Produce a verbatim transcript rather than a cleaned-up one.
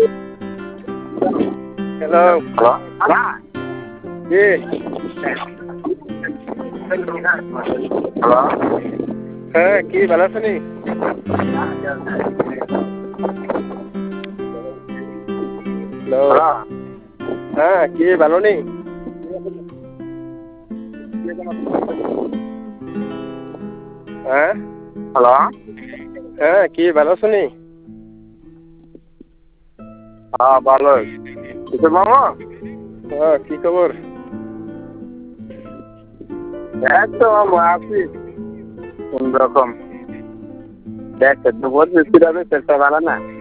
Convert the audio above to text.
hello hello কে hello হ্যাঁ কি ভালো আছো নি হ্যালো হ্যালো হ্যাঁ কি ভালো নি হ্যাঁ হ্যালো হ্যাঁ কি ভালো আছো নি হ্যাঁ ভালো কিশোর মামা হ্যাঁ কি খবর এই তো মামা আছি কোন রকম দেখ তো বলছি কিভাবে চেষ্টা ভালো না